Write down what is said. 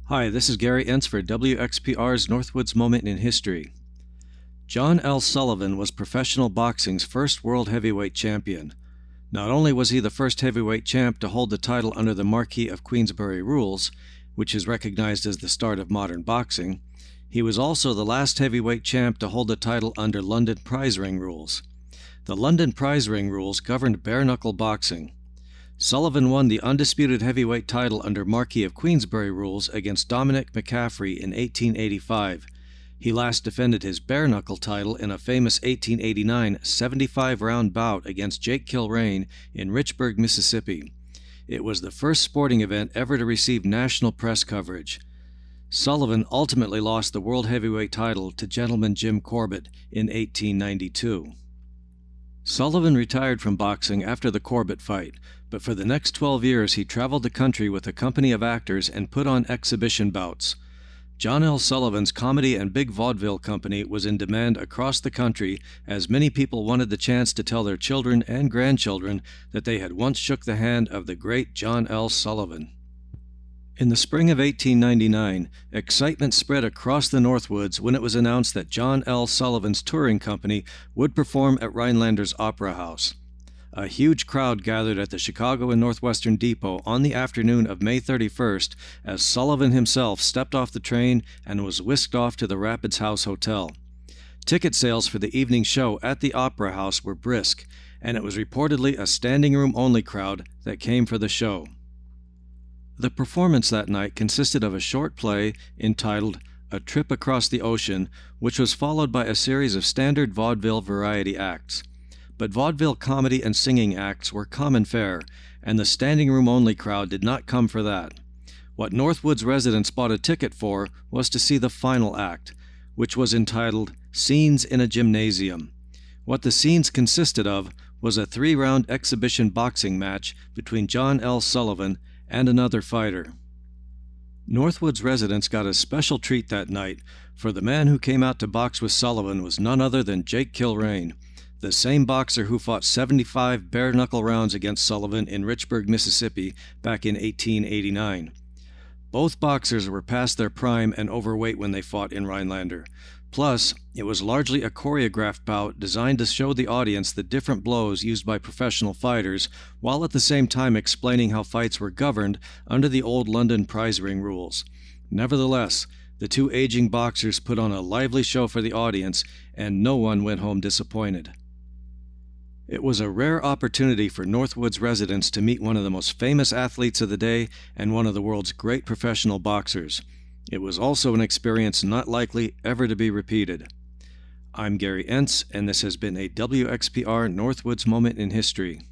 Hi, this is Gary Entz for WXPR's Northwoods Moment in History. John L. Sullivan was professional boxing's first world heavyweight champion. Not only was he the first heavyweight champ to hold the title under the Marquis of Queensberry rules, which is recognized as the start of modern boxing, he was also the last heavyweight champ to hold the title under London prize ring rules. The London prize ring rules governed bare-knuckle boxing. Sullivan won the undisputed heavyweight title under Marquis of Queensberry rules against Dominic McCaffrey in 1885. He last defended his bare-knuckle title in a famous 1889 75-round bout against Jake Kilrain in Richburg, Mississippi. It was the first sporting event ever to receive national press coverage. Sullivan ultimately lost the world heavyweight title to gentleman Jim Corbett in 1892. Sullivan retired from boxing after the Corbett fight, but for the next 12 years he traveled the country with a company of actors and put on exhibition bouts. John L. Sullivan's comedy and big vaudeville company was in demand across the country as many people wanted the chance to tell their children and grandchildren that they had once shook the hand of the great John L. Sullivan. In the spring of 1899, excitement spread across the Northwoods when it was announced that John L. Sullivan's touring company would perform at Rhinelander's Opera House. A huge crowd gathered at the Chicago and Northwestern Depot on the afternoon of May 31st as Sullivan himself stepped off the train and was whisked off to the Rapids House Hotel. Ticket sales for the evening show at the Opera House were brisk, and it was reportedly a standing-room-only crowd that came for the show. The performance that night consisted of a short play entitled A Trip Across the Ocean, which was followed by a series of standard vaudeville variety acts. But vaudeville comedy and singing acts were common fare, and the standing-room-only crowd did not come for that. What Northwoods residents bought a ticket for was to see the final act, which was entitled Scenes in a Gymnasium. What the scenes consisted of was a 3-round exhibition boxing match between John L. Sullivan and another fighter. Northwoods residents got a special treat that night, for the man who came out to box with Sullivan was none other than Jake Kilrain, the same boxer who fought 75 bare-knuckle rounds against Sullivan in Richburg, Mississippi back in 1889. Both boxers were past their prime and overweight when they fought in Rhinelander. Plus, it was largely a choreographed bout designed to show the audience the different blows used by professional fighters, while at the same time explaining how fights were governed under the old London prize ring rules. Nevertheless, the two aging boxers put on a lively show for the audience, and no one went home disappointed. It was a rare opportunity for Northwoods residents to meet one of the most famous athletes of the day and one of the world's great professional boxers. It was also an experience not likely ever to be repeated. I'm Gary Entz, and this has been a WXPR Northwoods Moment in History.